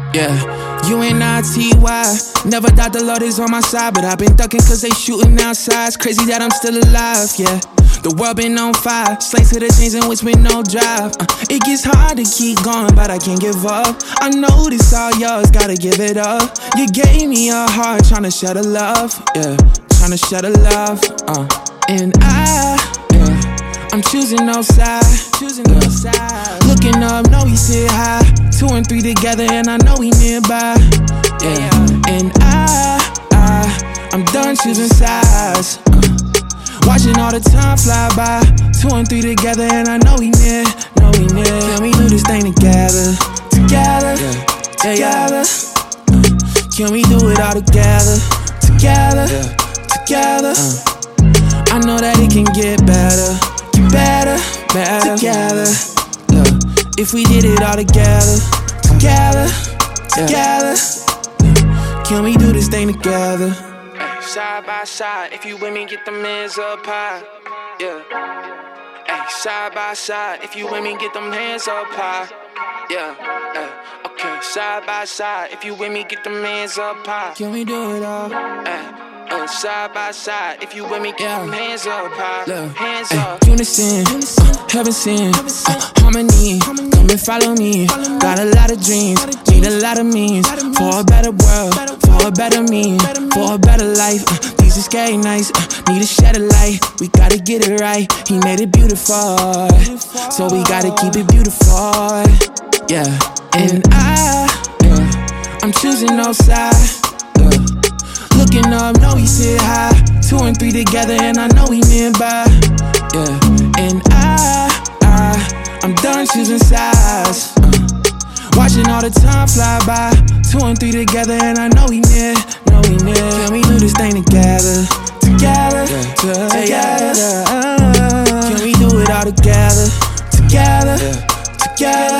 Yeah, U-N-I-T-Y. Never thought the Lord is on my side, but I've been ducking cause they shooting outside. It's crazy that I'm still alive, yeah. The world been on fire, slaves to the chains and whips with no drive. It gets hard to keep going, but I can't give up. I know this all yours, gotta give it up. You gave me a heart, tryna share the love, yeah. Tryna share the love, and I'm choosing no side, Looking up, know he sit high. 2 and 3 together, and I know he nearby. Yeah, and I'm done choosing sides. Watching all the time fly by. 2 and 3 together, and I know he near. Can we do this thing together? Together. Can we do it all together? Together. I know that it can get better. Better together. If we did it all together. Can we do this thing together? Side by side, if you with me, get them hands up high. Yeah. Ay, side by side, if you with me, get them hands up high. Yeah. Okay, side by side, if you with me, get them hands up high. Can we do it all? Side by side, if you with me, get them hands up high. Look, hands up. Unison, heaven sent, harmony. Come and follow me. Got a lot of dreams, need a lot of means. For a better world, for a better me, for a better life. These are scary nights, need to shed a light. We gotta get it right, he made it beautiful. So we gotta keep it beautiful. Yeah, and I'm choosing no side. Looking up, know he sit high. 2 and 3 together, and I know he nearby. Yeah, and I'm done choosing sides. Watching all the time fly by. 2 and 3 together, and I know he near. Can we do this thing together? Together. Can we do it all together? Together.